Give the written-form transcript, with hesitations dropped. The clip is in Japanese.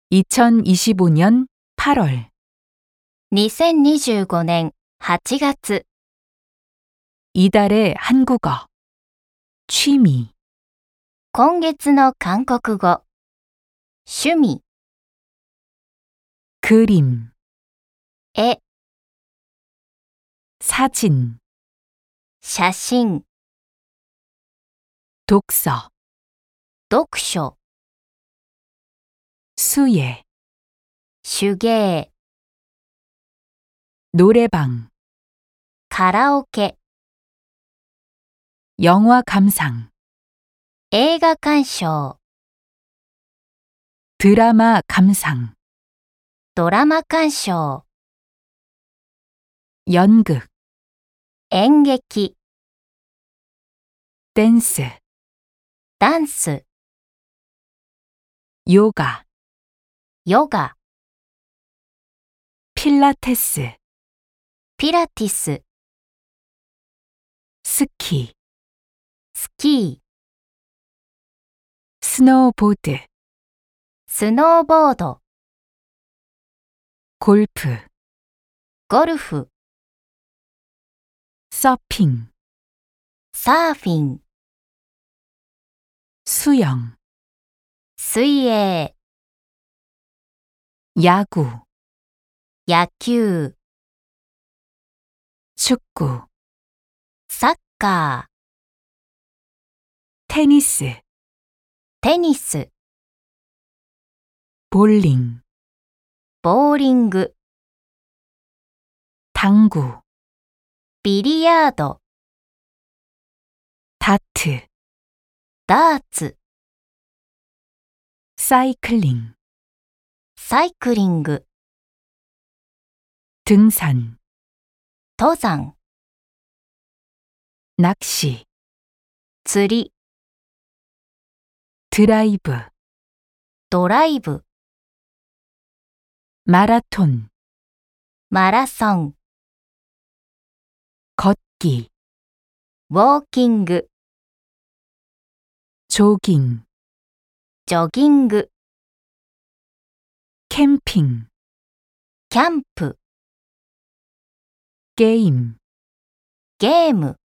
2025년 8월 2025年8月 이달의 한국어 취미 今月の韓国語趣味 그림 絵 사진 写真 독서 読書 수예 手芸 노래방 カラオケ 영화 감상 映画鑑賞 드라마 감상 ドラマ鑑賞 연극 演劇 댄스 ダンス 요가 ヨガ 필라테스 ピラティス 스키 スキー 스노우보드 スノーボード 골프 ゴルフ 서핑 サーフィン 수영 水泳 야구 野球 축구 サッカー 테니스 テニス 볼링 ボーリング 당구 ビリヤード 다트 ダーツ 사이클링 サイクリング 등산 登山 낚시 釣り 드라이브 ドライブ 마라톤 マラソン 걷기 ウォーキング 조깅 ジョギング 캠핑 キャンプ 게임 ゲーム